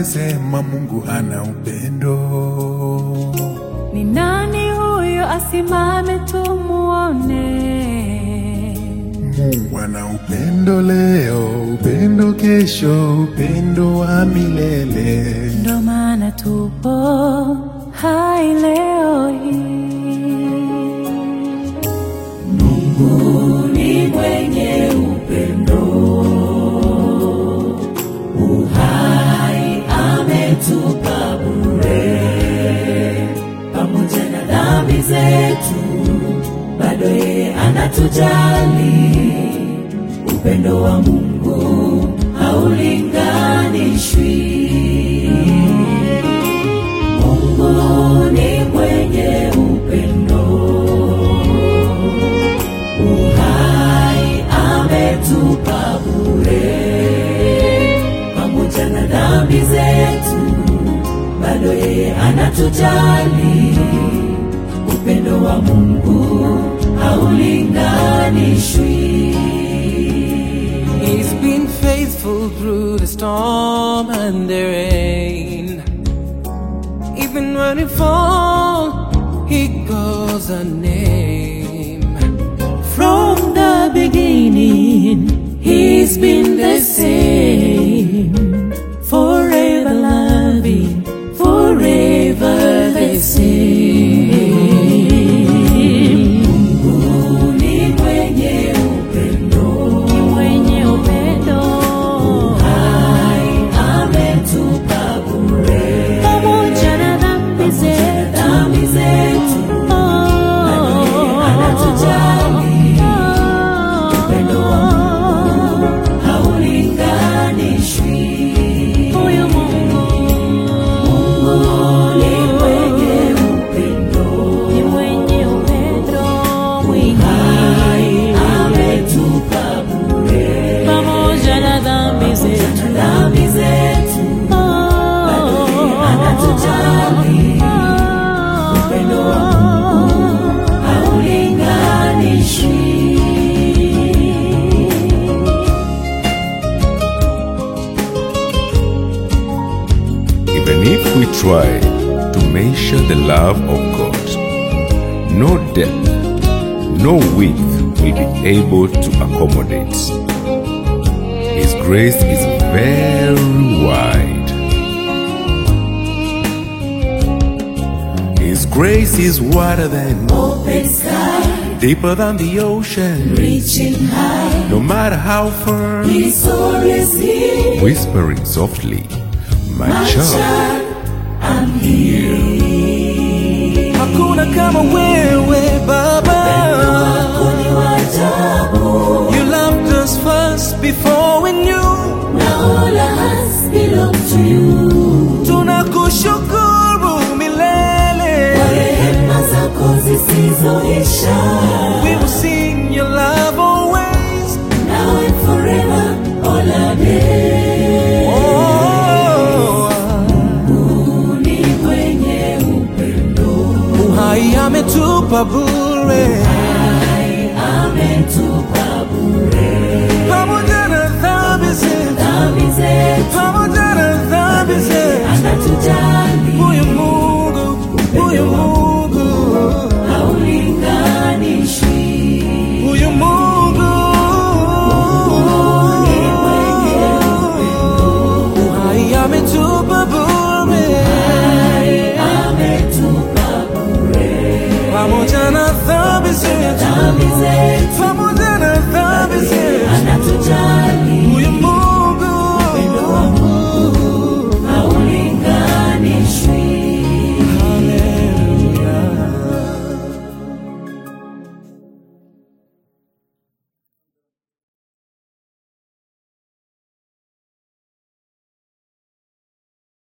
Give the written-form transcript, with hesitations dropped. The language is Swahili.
anayesema Mungu hana upendo? Ni nani huyo asimame tumuone? Mungu ana upendo leo, upendo kesho, upendo wa milele. Ndo maana tupo hai leo hii. Mungu ni mwenye upendo, uhai ametupa bure. Pamoja na dhambi zetu bado yeye anatujali. Upendo wa Mungu haulinganishwi. Mungu ni mwenye upendo, uhai ametupa bure. Pamoja na dhambi zetu bado yeye anatujali. Upendo wa Mungu haulinganishwi. He's been faithful through the storm and the rain. Even when we fall, He calls our name. From the beginning, He's been the same. Forever loving, forever the same. Mungu ni mwenye upendo, Ni mwenye upendo, uhai ametupa bure. pamoja na dhambi zetu, Dhambi zetu bado yeye anatujali. Upendo wa Mungu haulinganishwi. huyu Mungu Ni mwenye upendo, ni mwenye upendo mwingi, uhai ametupa bure. pamoja na dhambi zetu, Dhambi zetu bado yeye anatujali. Upendo wa Mungu haulinganishwi. Even if we try to measure the love of God, no depth, no width will be able to accommodate. His grace is very wide. His grace is wider than, Open sky, deeper than the ocean. reaching high, No matter how far, He's always here. whispering softly, my My child. child, I'm here. Hakuna kama wewe Baba. Wako ni wa ajabu, You loved us first before we knew. now all us belong to you. Tunakushukuru milele. Kwa rehema zako zisizoisha, We will sing your love always. now and forever, all our days. Oh, Ni mwenye upendo, uhai ametupa bure. uhai ametupa bure. Pamoja na dhambi zetu, Dhambi zetu pamoja na dhambi zetu. anatujali. Huyu Mungu, huyu Mungu, Haulinganishwi. huyu Mungu. Ni mwenye upendo, Uhai ametupa bure. ametupa bure. Pamoja na dhambi zetu, Dhambi zetu pamoja na dhambi zetu. anatujali.